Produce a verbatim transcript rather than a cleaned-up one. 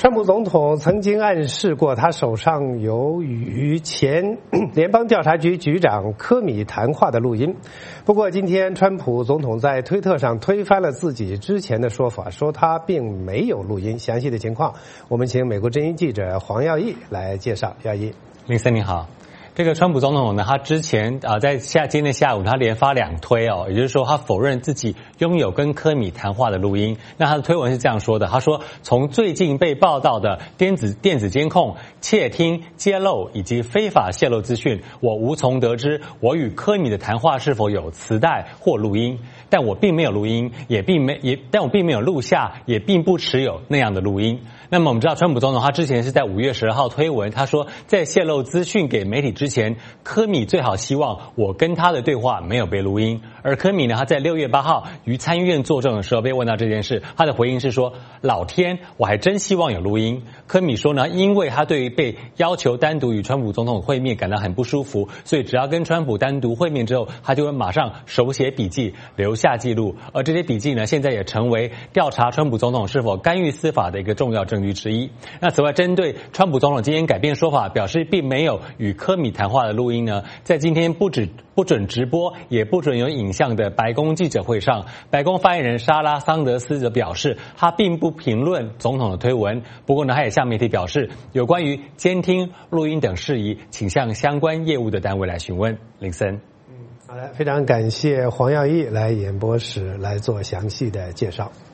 川普总统曾经暗示过，他手上有与前联邦调查局局长科米谈话的录音。不过，今天川普总统在推特上推翻了自己之前的说法，说他并没有录音。详细的情况，我们请美国之音记者黄耀义来介绍。耀义， 林森你好。这个川普总统呢，他之前啊、呃、在下今天下午他连发两推哦，也就是说他否认自己拥有跟科米谈话的录音。那他的推文是这样说的，他说从最近被报道的电子电子监控、窃听、揭露以及非法泄露资讯，我无从得知我与科米的谈话是否有磁带或录音。但我并没有录音，也并没也，但我并没有录下，也并不持有那样的录音。那么我们知道，川普总统他之前是在五月十二号推文，他说在泄露资讯给媒体之前，科米最好希望我跟他的对话没有被录音。而科米呢，他在六月八号于参议院作证的时候被问到这件事，他的回应是说：“老天，我还真希望有录音。”科米说呢，因为他对于被要求单独与川普总统会面感到很不舒服，所以只要跟川普单独会面之后，他就会马上手写笔记留下记录。而这些笔记呢，现在也成为调查川普总统是否干预司法的一个重要证据之一。那此外，针对川普总统今天改变说法，表示并没有与科米谈话的录音呢，在今天不止不准直播，也不准有影像的白宫记者会上，白宫发言人莎拉桑德斯则表示，他并不评论总统的推文。不过呢，他也向媒体表示，有关于监听、录音等事宜，请向相关业务的单位来询问。林森， 嗯，好的，非常感谢黄耀义来演播室来做详细的介绍。